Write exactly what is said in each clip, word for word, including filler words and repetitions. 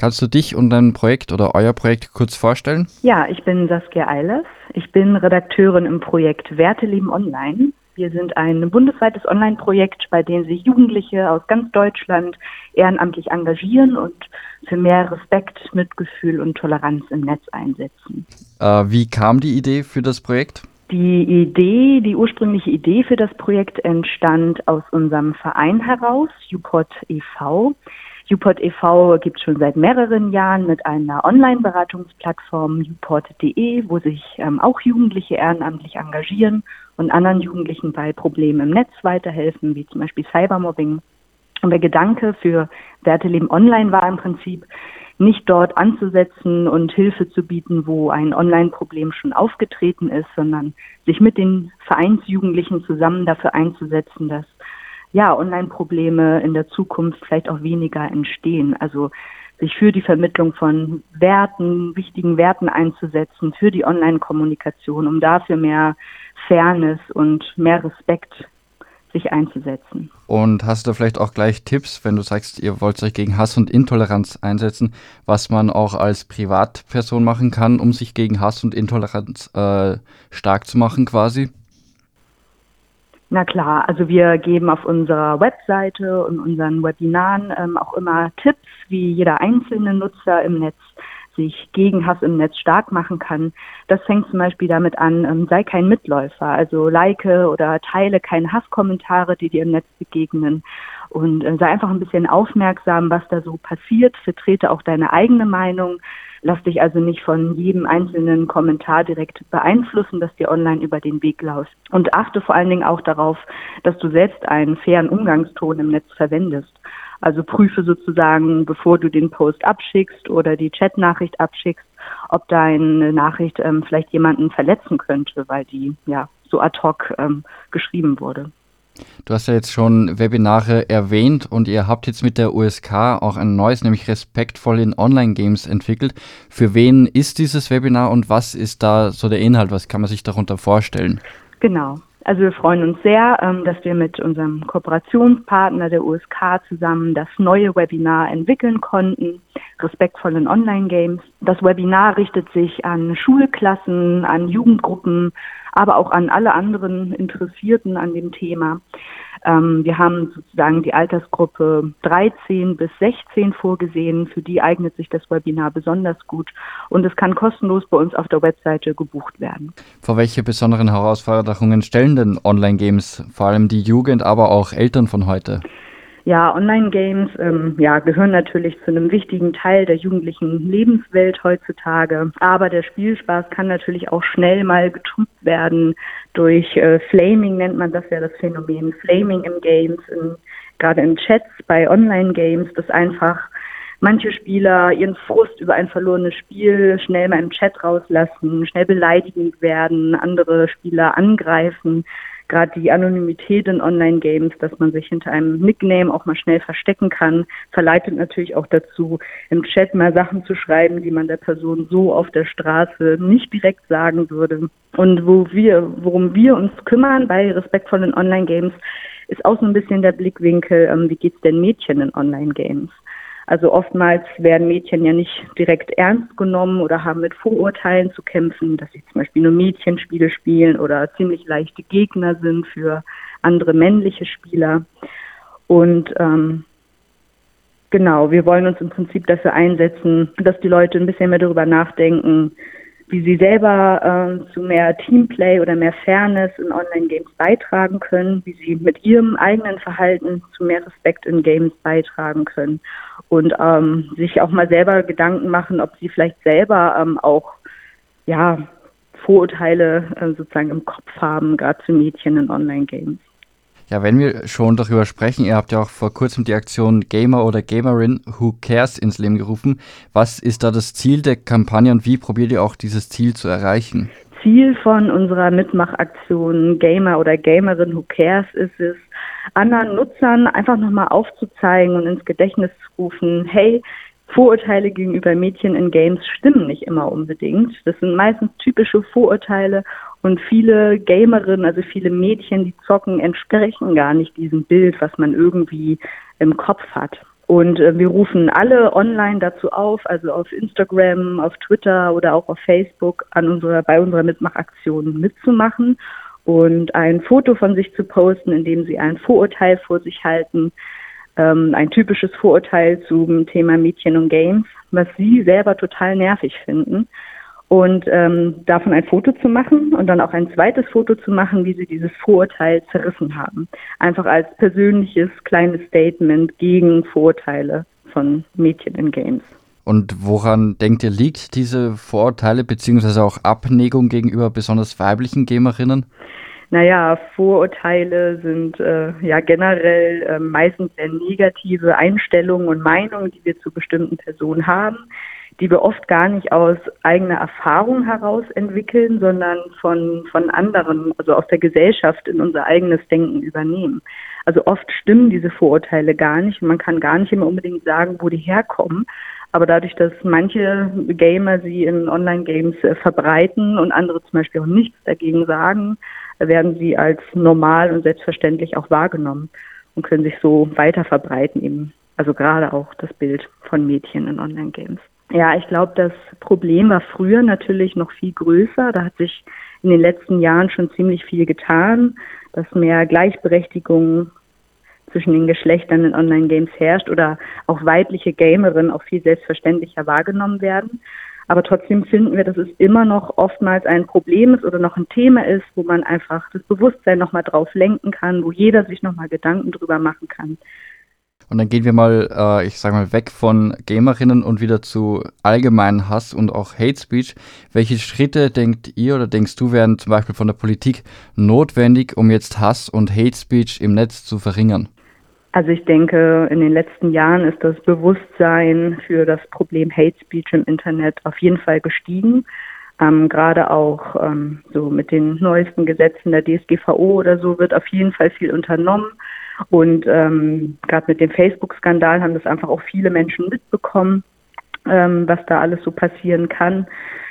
Kannst du dich und dein Projekt oder euer Projekt kurz vorstellen? Ja, ich bin Saskia Eilers. Ich bin Redakteurin im Projekt Werte leben online. Wir sind ein bundesweites Online-Projekt, bei dem sich Jugendliche aus ganz Deutschland ehrenamtlich engagieren und für mehr Respekt, Mitgefühl und Toleranz im Netz einsetzen. Äh, wie kam die Idee für das Projekt? Die Idee, die ursprüngliche Idee für das Projekt entstand aus unserem Verein heraus, YouPod e V. YouPod e V gibt es schon seit mehreren Jahren mit einer Online-Beratungsplattform youpod punkt de, wo sich ähm, auch Jugendliche ehrenamtlich engagieren und anderen Jugendlichen bei Problemen im Netz weiterhelfen, wie zum Beispiel Cybermobbing. Und der Gedanke für Werte leben online war im Prinzip, nicht dort anzusetzen und Hilfe zu bieten, wo ein Online-Problem schon aufgetreten ist, sondern sich mit den Vereinsjugendlichen zusammen dafür einzusetzen, dass ja Online-Probleme in der Zukunft vielleicht auch weniger entstehen. Also sich für die Vermittlung von Werten, wichtigen Werten einzusetzen, für die Online-Kommunikation, um dafür mehr Fairness und mehr Respekt sich einzusetzen. Und hast du vielleicht auch gleich Tipps, wenn du sagst, ihr wollt euch gegen Hass und Intoleranz einsetzen, was man auch als Privatperson machen kann, um sich gegen Hass und Intoleranz äh, stark zu machen quasi? Na klar, also wir geben auf unserer Webseite und unseren Webinaren ähm, auch immer Tipps, wie jeder einzelne Nutzer im Netz sich gegen Hass im Netz stark machen kann. Das fängt zum Beispiel damit an, ähm, sei kein Mitläufer, also like oder teile keine Hasskommentare, die dir im Netz begegnen und äh, sei einfach ein bisschen aufmerksam, was da so passiert, vertrete auch deine eigene Meinung, lass dich also nicht von jedem einzelnen Kommentar direkt beeinflussen, das dir online über den Weg läuft und achte vor allen Dingen auch darauf, dass du selbst einen fairen Umgangston im Netz verwendest. Also prüfe sozusagen, bevor du den Post abschickst oder die Chatnachricht abschickst, ob deine Nachricht ähm, vielleicht jemanden verletzen könnte, weil die ja so ad hoc ähm, geschrieben wurde. Du hast ja jetzt schon Webinare erwähnt und ihr habt jetzt mit der U S K auch ein neues, nämlich Respektvoll in Online-Games entwickelt. Für wen ist dieses Webinar und was ist da so der Inhalt? Was kann man sich darunter vorstellen? Genau. Also wir freuen uns sehr, dass wir mit unserem Kooperationspartner der U S K zusammen das neue Webinar entwickeln konnten, Respektvoll in Online-Games. Das Webinar richtet sich an Schulklassen, an Jugendgruppen, aber auch an alle anderen Interessierten an dem Thema. Ähm, wir haben sozusagen die Altersgruppe dreizehn bis sechzehn vorgesehen. Für die eignet sich das Webinar besonders gut und es kann kostenlos bei uns auf der Webseite gebucht werden. Vor welche besonderen Herausforderungen stellen denn Online-Games, vor allem die Jugend, aber auch Eltern von heute? Ja, Online-Games ähm, ja, gehören natürlich zu einem wichtigen Teil der jugendlichen Lebenswelt heutzutage. Aber der Spielspaß kann natürlich auch schnell mal getrübt werden durch äh, Flaming, nennt man das ja, das Phänomen Flaming in Games, in, gerade in Chats bei Online-Games, dass einfach manche Spieler ihren Frust über ein verlorenes Spiel schnell mal im Chat rauslassen, schnell beleidigend werden, andere Spieler angreifen. Gerade die Anonymität in Online-Games, dass man sich hinter einem Nickname auch mal schnell verstecken kann, verleitet natürlich auch dazu, im Chat mal Sachen zu schreiben, die man der Person so auf der Straße nicht direkt sagen würde. Und wo wir, worum wir uns kümmern bei respektvollen Online-Games, ist auch so ein bisschen der Blickwinkel, ähm, wie geht's denn Mädchen in Online-Games? Also oftmals werden Mädchen ja nicht direkt ernst genommen oder haben mit Vorurteilen zu kämpfen, dass sie zum Beispiel nur Mädchenspiele spielen oder ziemlich leichte Gegner sind für andere männliche Spieler. Und ähm, genau, wir wollen uns im Prinzip dafür einsetzen, dass die Leute ein bisschen mehr darüber nachdenken, wie sie selber äh, zu mehr Teamplay oder mehr Fairness in Online-Games beitragen können, wie sie mit ihrem eigenen Verhalten zu mehr Respekt in Games beitragen können und ähm, sich auch mal selber Gedanken machen, ob sie vielleicht selber ähm, auch ja Vorurteile äh, sozusagen im Kopf haben, gerade zu Mädchen in Online-Games. Ja, wenn wir schon darüber sprechen, ihr habt ja auch vor kurzem die Aktion Gamer oder Gamerin Who Cares ins Leben gerufen. Was ist da das Ziel der Kampagne und wie probiert ihr auch dieses Ziel zu erreichen? Ziel von unserer Mitmachaktion Gamer oder Gamerin Who Cares ist es, anderen Nutzern einfach nochmal aufzuzeigen und ins Gedächtnis zu rufen, hey, Vorurteile gegenüber Mädchen in Games stimmen nicht immer unbedingt. Das sind meistens typische Vorurteile und viele Gamerinnen, also viele Mädchen, die zocken, entsprechen gar nicht diesem Bild, was man irgendwie im Kopf hat. Und äh, wir rufen alle online dazu auf, also auf Instagram, auf Twitter oder auch auf Facebook, an unserer, bei unserer Mitmachaktion mitzumachen und ein Foto von sich zu posten, in dem sie ein Vorurteil vor sich halten, ähm, ein typisches Vorurteil zum Thema Mädchen und Games, was sie selber total nervig finden. Und ähm, davon ein Foto zu machen und dann auch ein zweites Foto zu machen, wie sie dieses Vorurteil zerrissen haben. Einfach als persönliches kleines Statement gegen Vorurteile von Mädchen in Games. Und woran denkt ihr, liegt diese Vorurteile bzw. auch Abneigung gegenüber besonders weiblichen Gamerinnen? Naja, Vorurteile sind äh, ja generell äh, meistens sehr negative Einstellungen und Meinungen, die wir zu bestimmten Personen haben, die wir oft gar nicht aus eigener Erfahrung heraus entwickeln, sondern von, von anderen, also aus der Gesellschaft in unser eigenes Denken übernehmen. Also oft stimmen diese Vorurteile gar nicht und man kann gar nicht immer unbedingt sagen, wo die herkommen. Aber dadurch, dass manche Gamer sie in Online-Games äh, verbreiten und andere zum Beispiel auch nichts dagegen sagen, werden sie als normal und selbstverständlich auch wahrgenommen und können sich so weiter verbreiten eben. Also gerade auch das Bild von Mädchen in Online-Games. Ja, ich glaube, das Problem war früher natürlich noch viel größer. Da hat sich in den letzten Jahren schon ziemlich viel getan, dass mehr Gleichberechtigung zwischen den Geschlechtern in Online-Games herrscht oder auch weibliche Gamerinnen auch viel selbstverständlicher wahrgenommen werden. Aber trotzdem finden wir, dass es immer noch oftmals ein Problem ist oder noch ein Thema ist, wo man einfach das Bewusstsein nochmal drauf lenken kann, wo jeder sich nochmal Gedanken drüber machen kann. Und dann gehen wir mal, äh, ich sage mal, weg von Gamerinnen und wieder zu allgemeinen Hass und auch Hate Speech. Welche Schritte denkt ihr oder denkst du, wären zum Beispiel von der Politik notwendig, um jetzt Hass und Hate Speech im Netz zu verringern? Also ich denke, in den letzten Jahren ist das Bewusstsein für das Problem Hate Speech im Internet auf jeden Fall gestiegen. Ähm, gerade auch ähm, so mit den neuesten Gesetzen der D S G V O oder so wird auf jeden Fall viel unternommen. Und ähm, gerade mit dem Facebook-Skandal haben das einfach auch viele Menschen mitbekommen, ähm, was da alles so passieren kann.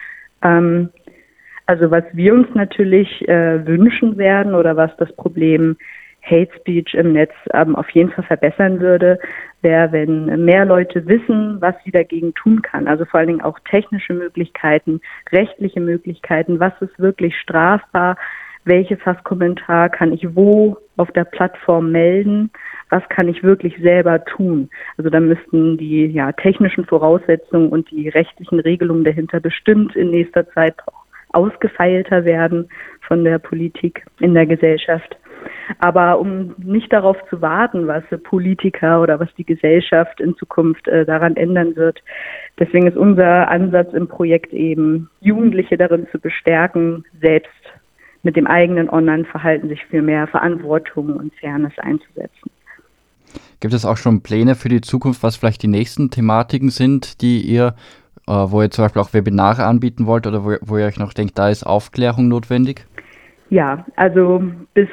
Ähm, also was wir uns natürlich äh, wünschen werden oder was das Problem Hate Speech im Netz ähm, auf jeden Fall verbessern würde, wäre, wenn mehr Leute wissen, was sie dagegen tun kann. Also vor allen Dingen auch technische Möglichkeiten, rechtliche Möglichkeiten, was ist wirklich strafbar, welches Hasskommentar kann ich wo auf der Plattform melden, was kann ich wirklich selber tun. Also da müssten die ja, technischen Voraussetzungen und die rechtlichen Regelungen dahinter bestimmt in nächster Zeit auch ausgefeilter werden von der Politik in der Gesellschaft. Aber um nicht darauf zu warten, was Politiker oder was die Gesellschaft in Zukunft äh, daran ändern wird, deswegen ist unser Ansatz im Projekt eben, Jugendliche darin zu bestärken, selbst mit dem eigenen Online-Verhalten sich für mehr Verantwortung und Fairness einzusetzen. Gibt es auch schon Pläne für die Zukunft, was vielleicht die nächsten Thematiken sind, die ihr, äh, wo ihr zum Beispiel auch Webinare anbieten wollt oder wo, wo ihr euch noch denkt, da ist Aufklärung notwendig? Ja, also bis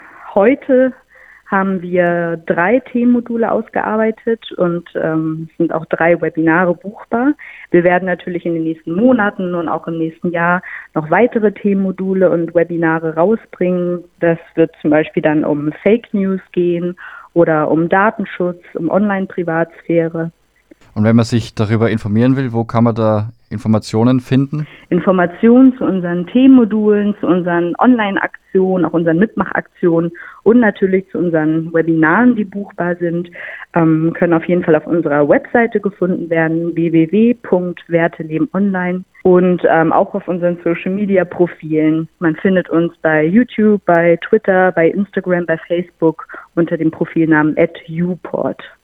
heute haben wir drei Themenmodule ausgearbeitet und ähm, sind auch drei Webinare buchbar. Wir werden natürlich in den nächsten Monaten und auch im nächsten Jahr noch weitere Themenmodule und Webinare rausbringen. Das wird zum Beispiel dann um Fake News gehen oder um Datenschutz, um Online-Privatsphäre. Und wenn man sich darüber informieren will, wo kann man da Informationen finden? Informationen zu unseren Themenmodulen, zu unseren Online-Aktionen, auch unseren Mitmachaktionen und natürlich zu unseren Webinaren, die buchbar sind, ähm, können auf jeden Fall auf unserer Webseite gefunden werden, w w w punkt werteleben online, und ähm, auch auf unseren Social-Media-Profilen. Man findet uns bei YouTube, bei Twitter, bei Instagram, bei Facebook unter dem Profilnamen at uport.